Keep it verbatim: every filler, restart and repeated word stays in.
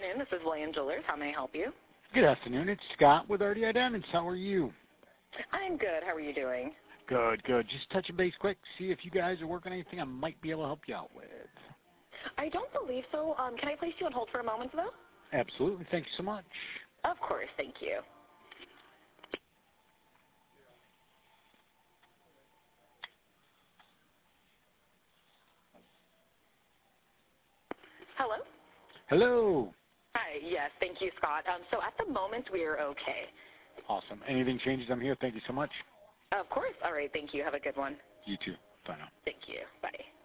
afternoon. This is William Jewelers. How may I help you? Good afternoon. It's Scott with R D I Diamonds. How are you? I'm good. How are you doing? Good, good. Just touching base quick, see if you guys are working on anything I might be able to help you out with. I don't believe so. Um, can I place you on hold for a moment, though? Absolutely. Thank you so much. Of course. Thank you. Hello? Hello. Hi. Yes. Thank you, Scott. Um, so at the moment, we are okay. Awesome. Anything changes, I'm here. Thank you so much. Of course. All right. Thank you. Have a good one. You too. Bye now. Thank you. Bye.